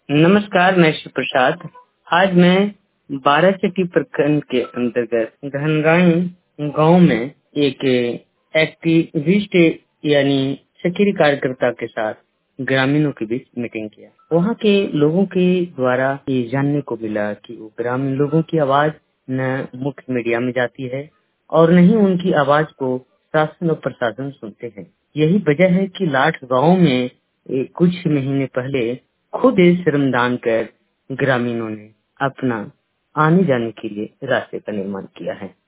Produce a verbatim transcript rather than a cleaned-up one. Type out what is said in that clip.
नमस्कार, मैं शिव प्रसाद। आज मैं बाराचट्टी प्रखंड के अंतर्गत घनगाई गांव में एक एक्टिविस्ट यानी सक्रिय कार्यकर्ता के साथ ग्रामीणों के बीच मीटिंग किया। वहां के लोगों के द्वारा ये जानने को मिला कि वो ग्रामीण लोगों की आवाज न मुख्य मीडिया में जाती है और न ही उनकी आवाज को शासन और प्रशासन सुनते हैं। यही वजह है कि लाठ गांव में ए, कुछ महीने पहले खुद श्रमदान कर ग्रामीणों ने अपना आने जाने के लिए रास्ते का निर्माण किया है।